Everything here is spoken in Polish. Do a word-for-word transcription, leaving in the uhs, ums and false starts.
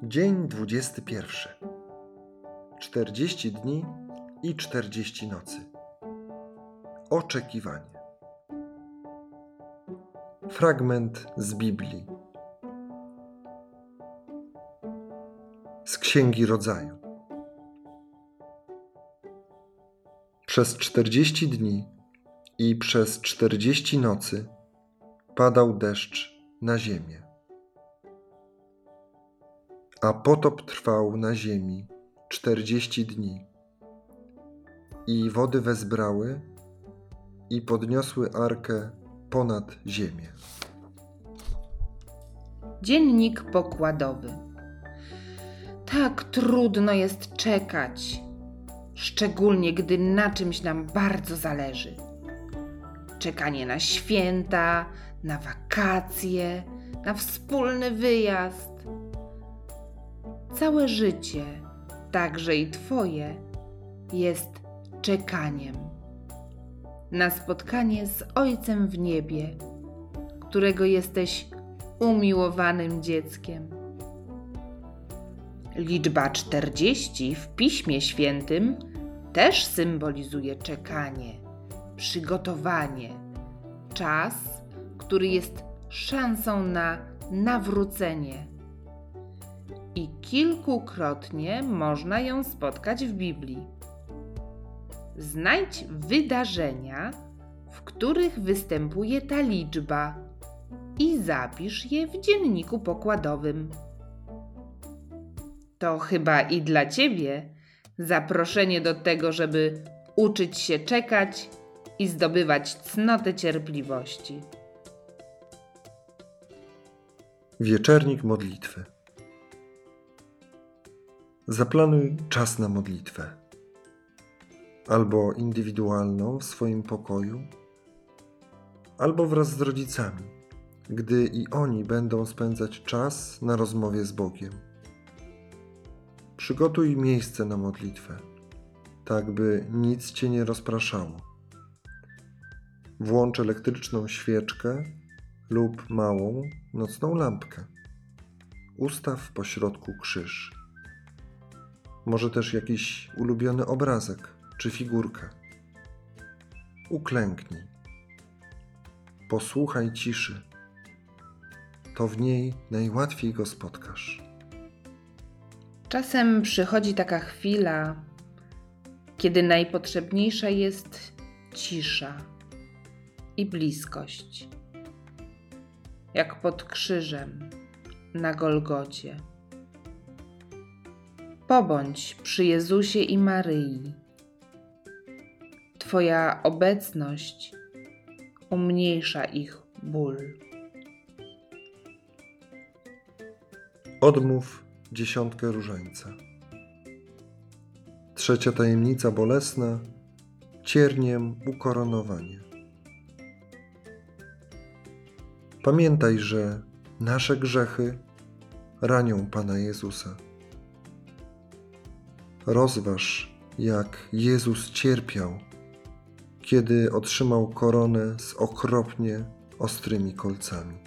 Dzień dwudziesty pierwszy. Czterdzieści dni i czterdzieści nocy. Oczekiwanie. Fragment z Biblii. Z Księgi Rodzaju. Przez czterdzieści dni i przez czterdzieści nocy padał deszcz na ziemię. A potop trwał na ziemi czterdzieści dni. I wody wezbrały i podniosły arkę ponad ziemię. Dziennik pokładowy. Tak trudno jest czekać, szczególnie gdy na czymś nam bardzo zależy. Czekanie na święta, na wakacje, na wspólny wyjazd. Całe życie, także i Twoje, jest czekaniem na spotkanie z Ojcem w niebie, którego jesteś umiłowanym dzieckiem. Liczba czterdzieści w Piśmie Świętym też symbolizuje czekanie, przygotowanie, czas, który jest szansą na nawrócenie. I kilkukrotnie można ją spotkać w Biblii. Znajdź wydarzenia, w których występuje ta liczba i zapisz je w dzienniku pokładowym. To chyba i dla Ciebie zaproszenie do tego, żeby uczyć się czekać i zdobywać cnotę cierpliwości. Wieczernik modlitwy. Zaplanuj czas na modlitwę. Albo indywidualną w swoim pokoju, albo wraz z rodzicami, gdy i oni będą spędzać czas na rozmowie z Bogiem. Przygotuj miejsce na modlitwę, tak by nic Cię nie rozpraszało. Włącz elektryczną świeczkę lub małą nocną lampkę. Ustaw pośrodku krzyż. Może też jakiś ulubiony obrazek czy figurkę. Uklęknij. Posłuchaj ciszy. To w niej najłatwiej Go spotkasz. Czasem przychodzi taka chwila, kiedy najpotrzebniejsza jest cisza i bliskość. Jak pod krzyżem na Golgocie. Pobądź przy Jezusie i Maryi. Twoja obecność umniejsza ich ból. Odmów dziesiątkę różańca. Trzecia tajemnica bolesna, cierniem ukoronowanie. Pamiętaj, że nasze grzechy ranią Pana Jezusa. Rozważ, jak Jezus cierpiał, kiedy otrzymał koronę z okropnie ostrymi kolcami.